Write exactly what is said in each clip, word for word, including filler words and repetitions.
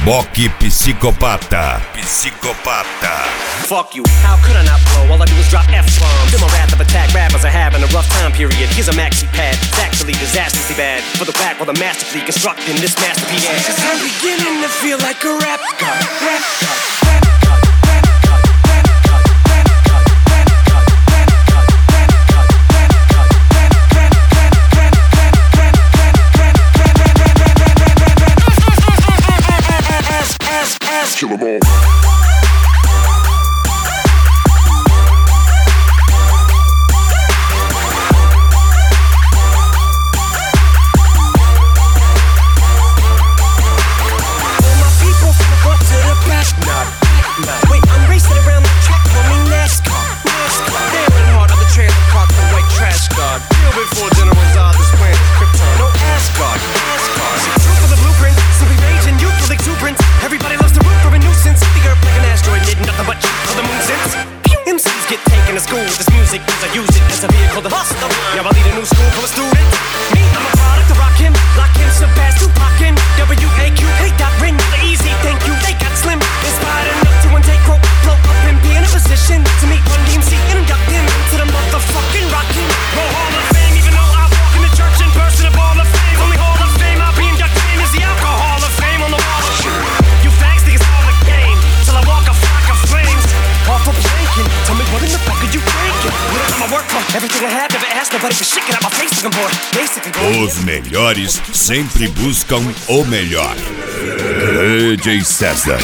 Reboque Psicopata. Psicopata. Fuck you, how could I not blow? All I do is drop F-bombs. Feel my wrath of attack, rappers are having a rough time period. Here's a maxi pad, it's actually disastrously bad. For the back while the masterfully constructing this masterpiece. Cause I'm beginning to feel like a rap god. Rap god, rap god, rap god, rap god, rap god, rap god, rap god, rap god, rap god, rap rap rap rap rap rap rap rap rap rap. Kill 'em all. Wait, I'm racing around the track, call me NASCAR. NASCAR. Staring hard on the trailer park, the white trash guard. Real before General Zod, this planet is Krypton. No Asgard, Asgard. See, true for the blueprint, simply raging, youthful exuberance. Everybody loves to root for a nuisance. The earth like an asteroid, need nothing but cheap for the moon since. M Cs get taken to school with this music, cause I use it as a vehicle to hustle. Now I lead a new school for a student. Me, I'm a product to rock him, lock him, surpass Tupac in. W A Q, hey, Doc Rin, the easy, thank you, they got slim. Inspired enough to intake, quote, blow up and be in a position to meet one D M C and induct him to the motherfucking rockin' Roll Hall of Fame. Even though I walk in the church in person of Hall of Fame, only Hall of Fame I'll be inducted in is the Alcohol of Fame on the wall of shame. You fags think it's all a game till I walk a flock of flames off of planking. Tell me what in the fuck are you thinking? What am I work for? Everything I have, never asked nobody for shit. Get out my face looking for basic and Os melhores sempre buscam o melhor. D J César.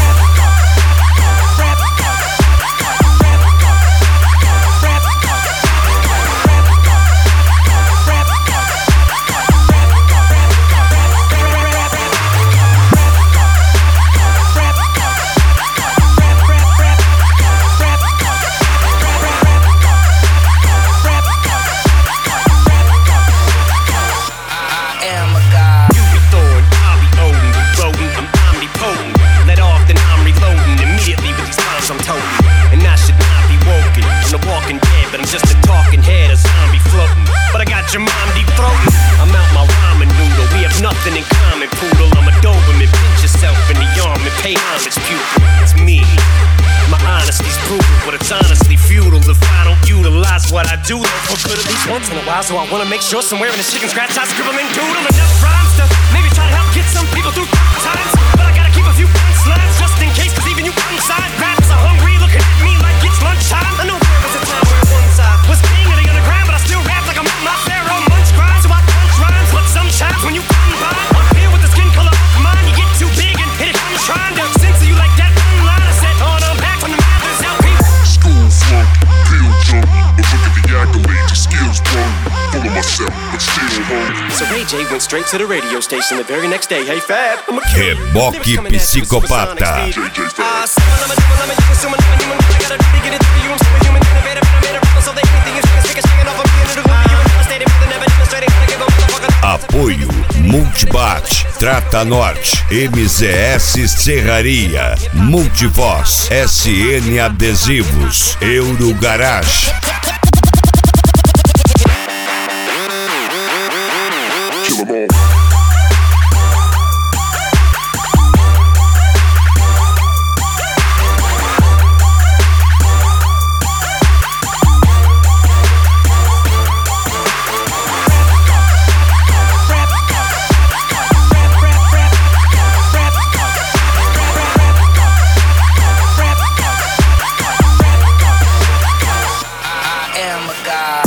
Your mom deep throating. I'm out my ramen noodle. We have nothing in common, poodle. I'm a Doberman. Pinch yourself in the arm and pay homage, pupil. It's me. My honesty's brutal, but it's honestly futile if I don't utilize what I do for good at least once in a while. So I wanna make sure somewhere in this chicken scratch I scribble and doodle enough rhymes to maybe try to help get some people through times. But I gotta keep a few punchlines just in case, cause even you inside raps are hungry, looking at me like it's lunchtime. I know there was a time where one side was king of the underground, but I still rap like I'm not there. Sometimes when you come by up here with the skin color of mine, you get too big and hit it from trying to censor you like that one line I said on I'm back from the Mathers L P. School flunk, pill junk, but look at the accolades, your skills brung. Full of myself, but still hungry. So Ray J went straight to the radio station the very next day. Hey Fab, I'm a Reboque Psicopata. J J Fab. Apoio Multibat, Trata Norte, M Z S Serraria, Multivoz, S N Adesivos, Euro Garage. Kill 'em all. God.